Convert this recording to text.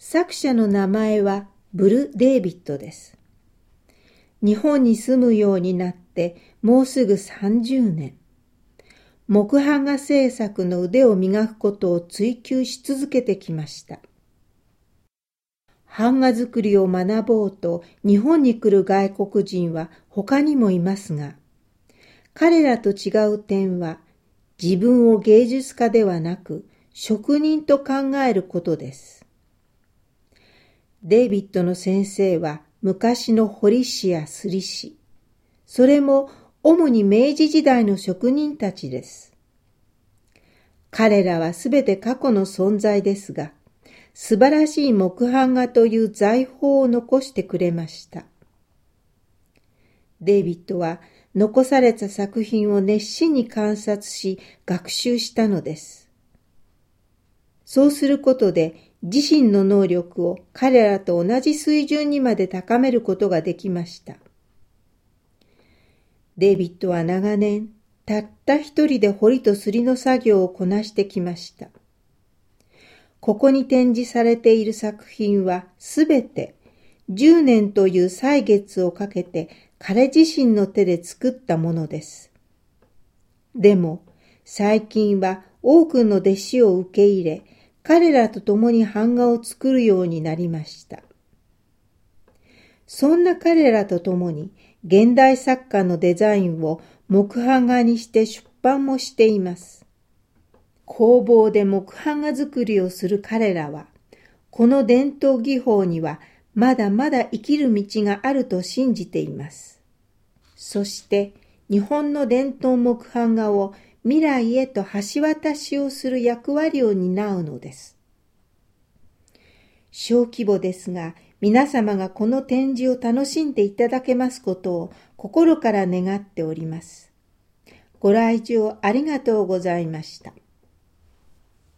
作者の名前はブル・デイビッドです。日本に住むようになってもうすぐ30年。木版画制作の腕を磨くことを追求し続けてきました。版画作りを学ぼうと日本に来る外国人は他にもいますが、彼らと違う点は自分を芸術家ではなく職人と考えることです。デイビッドの先生は昔の彫り師やすり師、それも主に明治時代の職人たちです。彼らはすべて過去の存在ですが、素晴らしい木版画という財宝を残してくれました。デイビッドは残された作品を熱心に観察し学習したのです。そうすることで自身の能力を彼らと同じ水準にまで高めることができました。デイビッドは長年、たった一人で彫りとすりの作業をこなしてきました。ここに展示されている作品はすべて10年という歳月をかけて彼自身の手で作ったものです。でも最近は多くの弟子を受け入れ、彼らと共に版画を作るようになりました。そんな彼らと共に現代作家のデザインを木版画にして出版もしています。工房で木版画作りをする彼らは、この伝統技法にはまだまだ生きる道があると信じています。そして日本の伝統木版画を未来へと橋渡しをする役割を担うのです。小規模ですが、皆様がこの展示を楽しんでいただけますことを心から願っております。ご来場ありがとうございました。